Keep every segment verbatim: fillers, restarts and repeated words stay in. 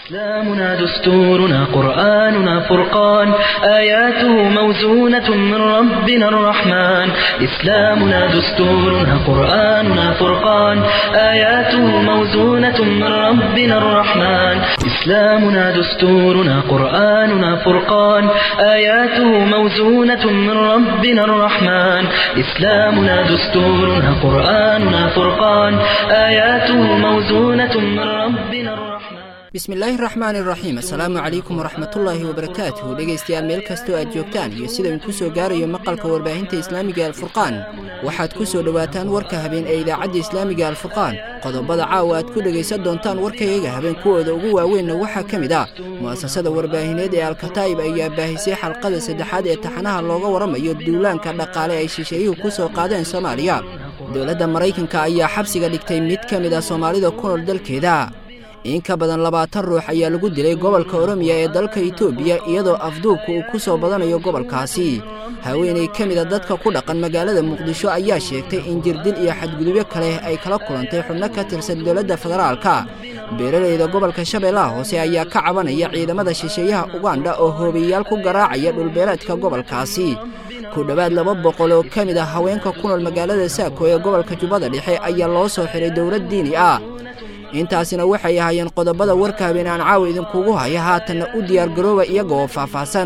إسلامنا دستورنا قرآننا فرقان آياته موزونة من ربنا الرحمن إسلامنا دستورنا قرآننا فرقان آياته موزونة من ربنا الرحمن إسلامنا دستورنا قرآننا فرقان آياته موزونة من ربنا الرحمن إسلامنا دستورنا قرآننا فرقان آياته موزونة من ربنا الرحمن بسم الله الرحمن الرحيم السلام عليكم ورحمة الله وبركاته dhegeystayaal meel kastoo aad joogtaan iyo sida uu ku soo gaarayo maqalka warbaahinta Islaamiga Al-Furqan waxaad ku soo dhawaataan warka habeen ee idaacadda Islaamiga Al-Furqan qodobada caawa aad ku dhageysan doontaan warkayga habeen kuwooda ugu waaweyn waxa kamid ah muasasada warbaahineed ee Al-Kataib ayaa baahisay xalqada saddexaad ee taxanaha looga waramayo duulaanka dhaqaale ay shisheeyuhu ku soo qaadeen Soomaaliya dawladda Mareykanka ayaa xabsiga dhigtay mid kamid ah Soomaalida ku nool dalkeeda in ka badan labaatan ruux ayaa lagu dilay gobolka Oromiya ee dalka Itoobiya iyadoo afduubku uu ku soo badanayo gobolkaasi haweeney kamid ah dadka ku dhaqan magaalada Muqdisho ayaa sheegtay in jirdil iyo xadgudubyo kale ay kala kulantay xubno ka tirsan dawladda federaalka beeraleyda gobolka Shabeellaha hoose ayaa ka cabanaya ciidamada shisheeyaha Uganda oo hoobiyaal ku garaacaya dhulbeereedka gobolkaasi ku dhawaad laba boqol oo kamid ah haweenka ku nool magaalada Saako ee gobolka Jubbada Dhexe ayaa loo soo xiray dawlad diini ah intaasina waxay ahaayeen qodobada warka habeen aan caaw idinkugu haya haatan u diyaar garooba iyagoo faahfaahsan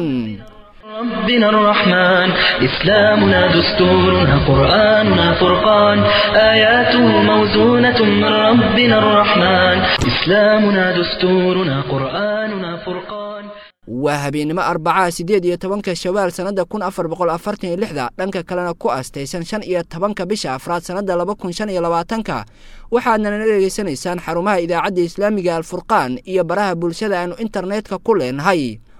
ربنا الرحمن إسلامنا دستورنا قرآننا فرقان آياته موزونة من ربنا الرحمن إسلامنا دستورنا قرآننا فرقان وهابينما أربعة سيديد يتبنك الشوال سنة كون أفر بقول أفرتين لحظة لنك كلنا كو أستيسان شان يتبنك بشا أفراد سنة لبكون شان يلواتنك وحادنا نلقي سنيسان حرمها إذا عدي إسلامي الفرقان إيا براها بولشادة أنو إنترنت ككلين هاي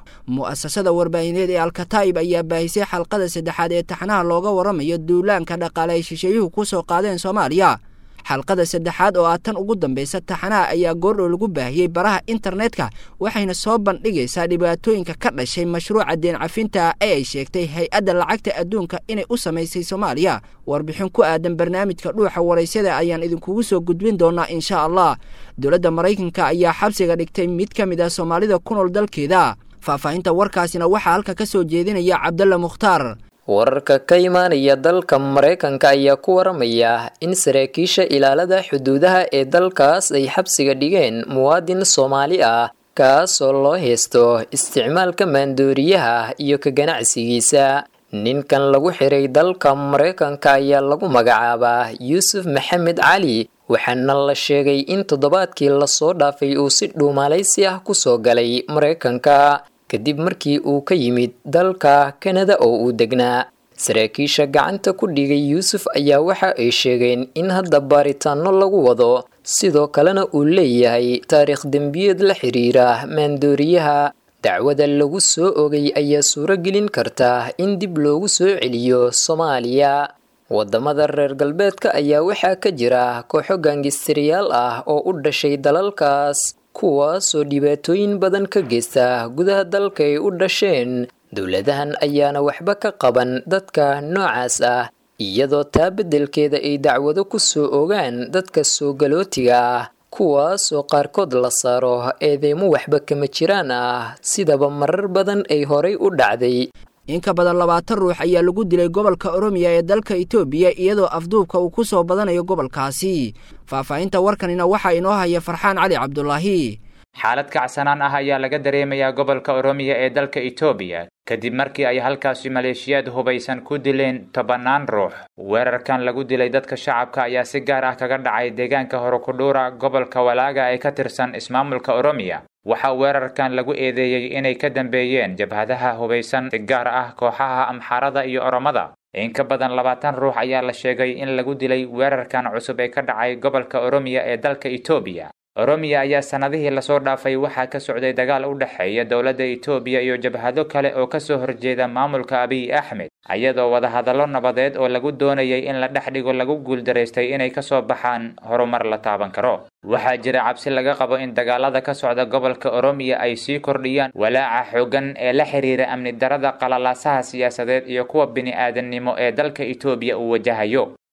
مؤسسة warbaahineed ee Al-Kataib ayaa baahisay xalqada saddexaad ee taxanaha looga waramayo duulaanka dhaqaale ay shisheeyuhu ku soo qaadeen Soomaaliya xalqada saddexaad oo aad tan ugu dambaysa taxanaha ayaa goordhow lagu baahiyay baraha internetka waxayna soo bandhigaysaa dhibaatooyinka ka dhashay mashruuca deen cafinta ee ay sheegtay hay'adda lacagta adduunka inay u sameysay Soomaaliya warbixin ku aadan barnaamijka dhuuxa waraysiga ayaan idinkugu soo gudbin doonaa insha Allah dawladda Mareykanka ayaa xabsiga dhigtay mid kamid ah Soomaalida ku nool dalkeeda faafahinta warkaasina waxa halka ka soo jeedinaya Cabdalla Mukhtaar wararka ka imaanaya dalka Mareykanka ayaa ku waramaya in saraakiisha ilaalada xuduudaha ee dalkaas ay xabsiga dhigeen muwaadin Soomaali ah kaas oo loo heesto isticmaalka maandooriyaha iyo ka ganacsigiisa ninkan lagu xiray dalka Mareykanka ayaa lagu magacaabaa Yuusuf Maxamed Cali waxaana la sheegay in toddobaadkii la soo dhaafay uu si dhuumalaysi ah ku soo galay Mareykanka kadib markii uu ka yimid dalka Canada oo uu degnaa saraakiisha gacanta ku dhigay Yuusuf ayaa waxa ay sheegeen in hadda baaritaano lagu wado sidoo kalena uu leeyahay taariikh dambiyeed la xiriira maandooriyaha dacwada lagu soo ogay ayaa suuragelin karta in dib loogu soo celiyo Soomaaliya wadamada reer galbeedka ayaa waxaa ka jira kooxo gaangistirayaal ah oo u dhashay dalalkaas kuwaas oo dhibaatooyin badan ka geysta gudaha dalka ay u dhasheen dawladahan ayaana waxba ka qaban dadka noocaas ah iyadoo taa beddelkeeda ay dacwado ku soo ogaan dadka soo galootiga ah kuwaas oo qaarkood la saaro eedeymo waxba kama jiraan ah sidaba marar badan ay horay u dhacday in ka badan labaatan ruux ayaa lagu dilay gobolka Oromiya ee dalka Itoobiya iyadoo afduubka uu ku soo badanayo gobolkaasi faafahinta warkanina waxa inoo haya Farxaan Cali Cabdullaahi xaalad kacsanaan ah ayaa laga dareemayaa gobolka Oromiya ee dalka Itoobiya kadib markii ay halkaasi maleeshiyad hubaysan ku dileen tobanaan ruux weerarkan lagu dilay dadka shacabka ayaa si gaar ah kaga dhacay deegaanka Horokudura gobolka Walaaga ee ka tirsan ismaamulka Oromiya waxa weerarkan lagu eedeeyay inay ka dambeeyeen jabhadaha hubaysan si gaar ah kooxaha Amxaarada iyo Oromada in ka badan labaatan ruux ayaa la sheegay in lagu dilay weerarkan cusub ee ka dhacay gobolka Oromiya ee dalka Itoobiya Oromiya ayaa sanadihii la soo dhaafay waxa ka socday dagaal u dhaxeeya dawladda Itoobiya iyo jabhado kale oo ka soo horjeeda maamulka Abiy Ahmed ayadoo wada hadallo nabadeed oo lagu doonayay in la dhaxdhigo lagu guuldareystay inay ka soo baxaan horumar la taaban karo waxaa jira cabsi laga qabo in dagaalada ka socda gobolka Oromiya ay sii kordhiyaan walaaca xooggan ee la xiriira amni darada qalalaasaha siyaasadeed iyo kuwa bini'aadanimo ee dalka Itoobiya uu wajahayo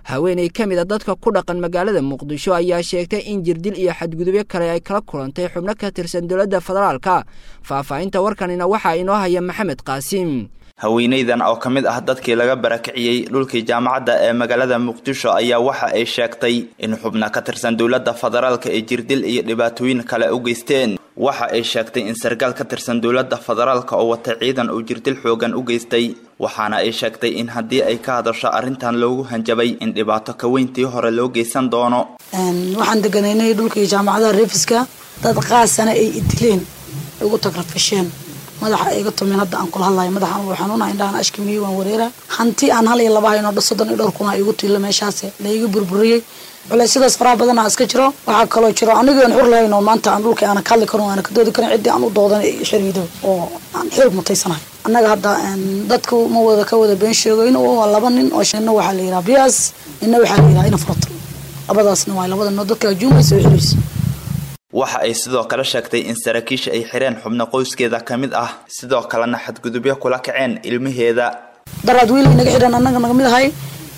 haweeney ka mid a dadka ku dhaqan magaalada muqdisho ayaa sheegtay in jirdil iyo xadgudubyo kale ay kala kulantay xubno ka tirsan dowladda federaalka faahfaahinta warkanina waxaa inoo haya maxamed qaasim. haweeneydan oo ka mid ah dadkii laga barakiciyey dhulkii jaamacadda ee magaalada muqdisho ayaa waxa ay sheegtay in xubno ka tirsan dowladda federaalka ay jirdil iyo dhibaatooyin kale u geysteen. waxa ay sheegtay in sargaal ka tirsan dowladda federaalka oo wata ciidan uu jirdil xoogan u geystay, waxaana ay sheegtay in haddii ay ka hadasho arrintan loogu hanjabay in dhibaato ka weyntii hore loo geysan doono. waxaan deganaynay dhulkii jaamacadaha reefiska, dad qaasana ay idileen ugu tagrafasheen, madaxa iga tumin hadda aan kula hadlayo, madaxan uu xanuunahay, indhahan ashkimiye waan wareera, hanti aan hal iyo laba hayno soddon iyo dhowr kun ay igu tiilo meeshaas la iga burburiyay. culaysyadaas faraha badan aa iska jiro. waxaa kaloo jiro anigii aan xur lahayn oo maanta aan dhulka aan ka hadli karin, aan ka doodi karin, ciddii aan u doodan xiriido oo aan xil mutaysanahay. annaga hadda dadku ma wada ka wada been sheegayn oo laba nin oo sheena waxaa la yiraahdaa biyaas, inna waxaa la yiraahdaa ina furto, labadaasna waa labada noo dadka juumayso xiriis. waxa ay sidoo kale sheegtay in saraakiisha ay xireen xubno qoyskeeda ka mid ah, sidoo kalena xadgudubyo kula kaceen ilmaheeda. daraad wiil inaga xiran annaga naga mid ahay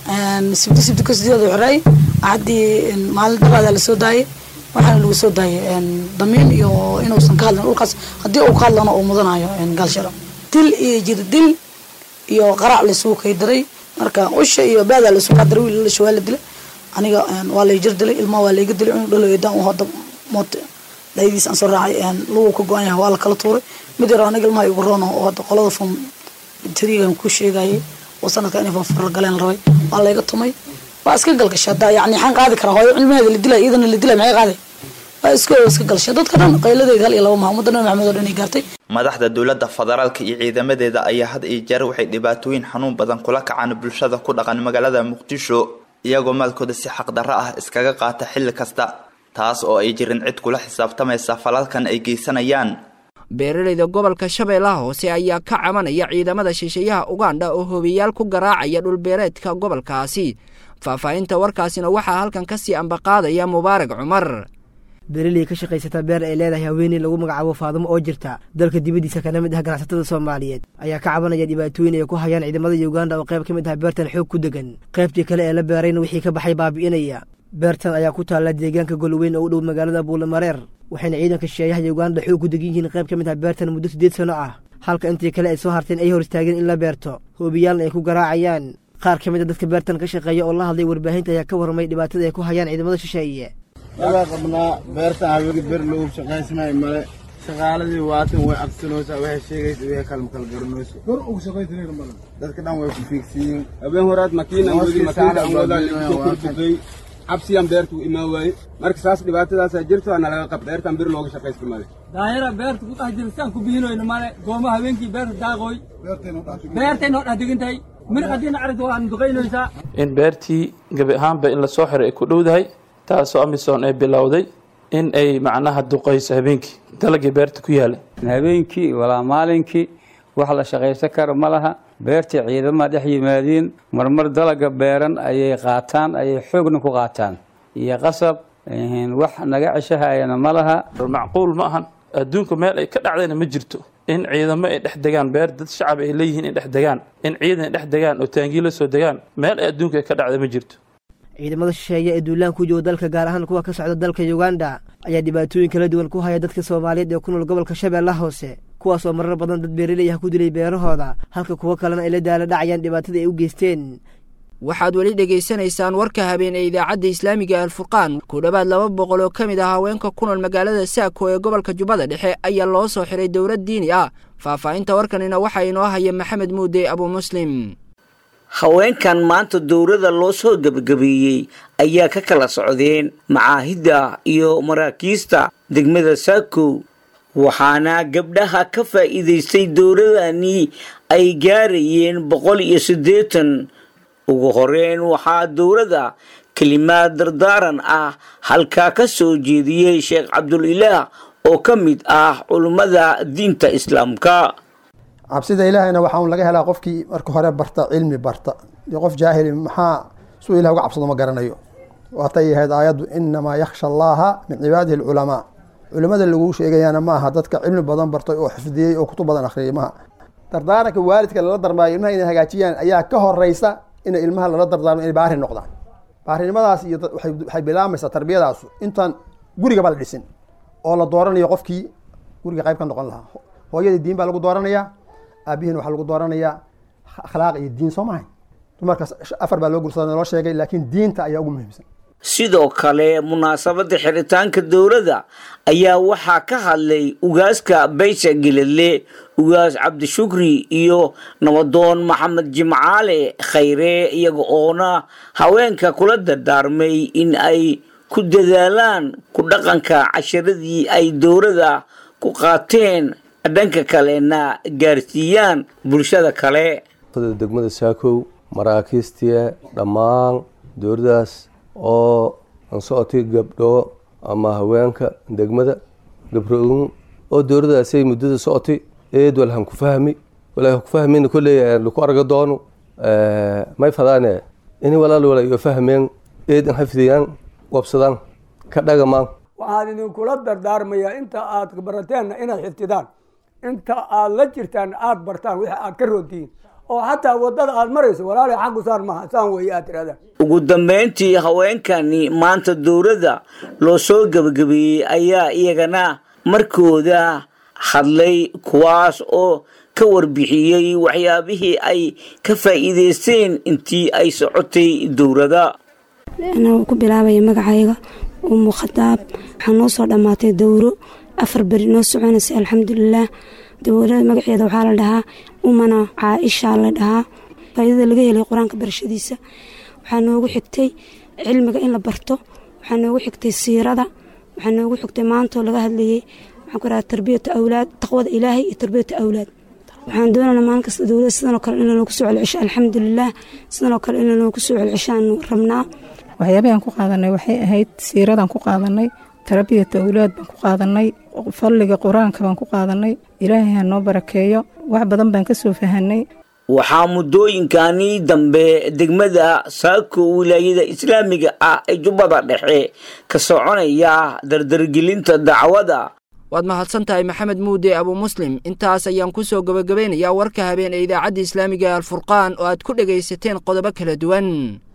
sibti sibti ka sideed xiray haddii maalin daraada la soo daayay, waxaana lagu soo daayay damiin iyo inuusan ka hadlan dhulkaas, haddii uu ka hadlana uu mudanayo gaalsharo, dil iyo jirdil iyo qarac la isugu kaydiray. marka usha iyo baada la isugu qadaray, wiil la shawaa la dilay, aniga waa la jir dilay, ilma waa la iga dilay, inuu dhalo eedaan u hada moot daydiis aan soo raacay lagu ka go'an yahay, waa la kala tuuray. mid yar aniga ilmaha igu roono oo hada qolada fum tiriigan ku sheegayay oo sanadka inay far galeen rabay, waa la iga tumay, waa iska galgashaa. yani xan qaadi kara hooyo ilmaheeda la dilay, iidana la dilay, maxay qaaday? waa iska iska galshaa. dadka dhan qayladeeda hal iyo laba maamuud Nabi Maxamed oo dhan ay gaartay. madaxda dowladda federaalka iyo ciidamadeeda ayaa had iyo jeer waxay dhibaatooyin xanuun badan kula kacaan bulshada ku dhaqan magaalada muqdisho, iyagoo maalkooda si xaq darro ah iskaga qaata xilli kasta, taas oo ay jirin cid kula xisaabtamaysa falalkan ay geysanayaan. beeralayda gobolka Shabeellaha Hoose ayaa ka cabanaya ciidamada shisheeyaha Uganda oo hoobiyaal ku garaacaya dhul beereedka gobolkaasi. faahfaahinta warkaasina waxaa halkan ka sii ambaqaadaya Mubaarak Cumar. beeraley ka shaqaysata beer ay leedahay haweeney lagu magacaabo Faadimo oo jirta dalka dibadiisa kana mid ah ganacsatada Soomaaliyeed ayaa ka cabanaya dhibaatooyin ay ku hayaan ciidamada Uganda oo qayb ka mid ah beertan xoog ku degan. qaybtii kale ee la beerayna wixii ka baxay baabi'inaya. beertan ayaa ku taala deegaanka Golweyn oo u dhow magaalada Buulamareer, waxayna ciidanka shisheeyaha Uganda xoog ku degan yihiin qayb ka mid ah beertan muddo sideed sano ah, halka intii kale ay soo harteen ay hor istaageen in la beerto, hoobiyaalna ay ku garaacayaan. qaar ka mid ah dadka beertan ka shaqeeya oo la hadlay warbaahinta ayaa ka warramay dhibaatada ay ku hayaan ciidamada shisheeye. waa qabnaa beerta haweenka beer loogu shaqaysanayo male, shaqaaladii waatan way aqsanoosaa, waxay sheegaysaa way kala kala garanayso hor ugu shaqaynayeen male, dadka dhan way ku fiigsiin. habeen horaad makiina wadi makiina wada soo kurtugay absiyan beertu imaa waay. marka saas dhibaatadaas ay jirto ana laga qab beertan bir looga shaqaysto male, daayira beertu ku dhajirsan ku biinayno male, gooma haweenkii beerta daaqoy beertayno dhadigintay mir qadina aragto aan duqeynaysa in beertii gabi ahaanba in la soo xiray ku dhowdahay, taasoo Amazon ay bilowday in ay macnaha duqeyso habeenkii dalagii beerta ku yaalay. habeenkii walaa maalinkii wax la shaqaysan karo ma laha. beertii ciidamada dhex yimaadeen, marmar dalaga beeran ayay qaataan, ayay xoogna ku qaataan iyo qasab, wax naga ceshahayana ma laha. macquul ma ahan, adduunka meel ay ka dhacdayna ma jirto in ciidamo ay dhex degaan beer, dad shacab ay leeyihiin in dhex degaan, in ciidan dhex degaan oo taangiilo soo degaan, meel ay adduunka ka dhacday ma jirto. ciidamada shisheeye ee duulaan ku jooga dalka gaar ahaan kuwa ka socda dalka Uganda ayaa dhibaatooyin kala duwan ku haya dadka Soomaaliyeed ee ku nool gobolka Shabeellaha Hoose, kuwaas oo marar badan dad beeraley ah ku dilay beerahooda, halka kuwa kalena ay la daala dhacayaan dhibaatada ay u geysteen. waxaad weli dhegaysanaysaan warka habeen ee idaacadda Islaamiga Al Furqaan. ku dhawaad laba boqol oo ka mid ah haweenka ku nool magaalada Saako ee gobolka Jubbada Dhexe ayaa loo soo xiray dowlad diini ah. faahfaahinta warkanina waxaa inoo haya Maxamed Muude Abu Muslim. haweenkan maanta dowladda loo soo gabagabeeyey ayaa ka kala socdeen macaahidda iyo maraakiista degmada Saako, waxaana gabdhaha ka faa'iidaystay dowladani ay gaarayeen boqol iyo siddeetan. ugu horeen waxaa dowladda kalimaad dardaaran ah halkaa ka soo jeediyey Sheekh Cabdulilaah oo ka mid ah culimada diinta Islaamka. cabsida ilaahayna waxaan laga helaa qofkii marka hore barta cilmi barta, iyo qof jaahil maxaa suu ilaah uga cabsado ma garanayo. waatay ahayd aayaddu inamaa yakhsha allaha min cibaadihi alculamaa. culimada lagu sheegayana ma aha dadka cilmi badan bartay oo xifdiyey oo kutub badan akhriyay maaha. dardaaranka waalidka lala darmaayo ilmaha inay hagaajiyaan ayaa ka horeysa in ilmaha lala dardaarmo inay baari noqdaan. baarinimadaas iyo waxay bilaamaysaa tarbiyadaas intaan gurigaba la dhisin oo la dooranayo qofkii guriga qayb ka noqon lahaa hooyadii diin baa lagu dooranayaa aabihiina waxaa lagu dooranayaa akhlaaq iyo diin soo mahay dumarkaas afar baa loo guursaday loo sheegay laakiin diinta ayaa ugu muhiimsan sidoo kale munaasabada xiritaanka dowladda ayaa waxaa ka hadlay ugaaska beesha Gelele ugaas Cabdishukri iyo nabadoon Maxamed Jimcaale Khayre iyaga oona haweenka kula dardaarmay in ay ku dadaalaan ku dhaqanka casharadii ay dowladda ku qaateen dhanka kalena gaarsiiyaan bulshada kale degmada Saakow maraakiistiya dhammaan dowladdaas oo aan socotay gabdho ama haweenka degmada gabdhoon oo dowladdaas ay muddada socotay eed walhan ku fahmi wala ku fahmin kulay lagu arga doono ee may fadaane in walaal wala iyo fahmeen eed xafidiyaan wabsadaan ka dhagamaan waxaan idin kula dardaarmayaa inta aad barateen inaad xifdidaan inta aad la jirtaan aad bartaan wixii aad ka roontiin oo hataa wadada aad marayso walaal xaq u saar ma saan way aad tiraada ugu dambeyntii haweenkani maanta dowladda loo soo gabagabiyay ayaa iyagana markooda hadlay kuwaas oo ka warbixiyay waxyaabihii ay ka faa'iideysteen intii ay socotay dowladda ana ku bilaabay magacayga oo muqadab waxaan noo soo dhamaatay dowro afar bari noo soconaysay alxamdulillaah dowladda magaceeda waxaa la dhahaa umana Caaisha la dhahaa faa'iidada laga helay quraanka barashadiisa waxaa noogu xigtay cilmiga in la barto waxaa noogu xigtay siirada waxaa noogu xigtay maanta laga hadlayay waxaan ku raad tarbiyada awlaad taqwada ilaahay iyo tarbiyada awlaad waxaan doonaynaa maalin kasta dowladda sidoo kale in lagu soo celceliyo alxamdulillaah sidoo kale in lagu soo celcelishaan rabnaa waxyaabahan ku qaadanay waxay ahayd siiradan ku qaadanay tarbiyada awlaad baan ku qaadanay fadliga quraanka baan ku qaadanay ilaahay ha noo barakeeyo wax badan baan ka soo fahanay waxaa muddooyinkani dambe degmada Saakow wilaayada islaamiga ah ee Jubbada Dhexe ka soconaya dardargelinta dacwada waad mahadsantahay Maxamed Muude Abu Muslim intaas ayaan ku soo gabagabeynayaa warka habeen ee idaacadda islaamiga Al Furqaan oo aad ku dhageysateen qodobo kala duwan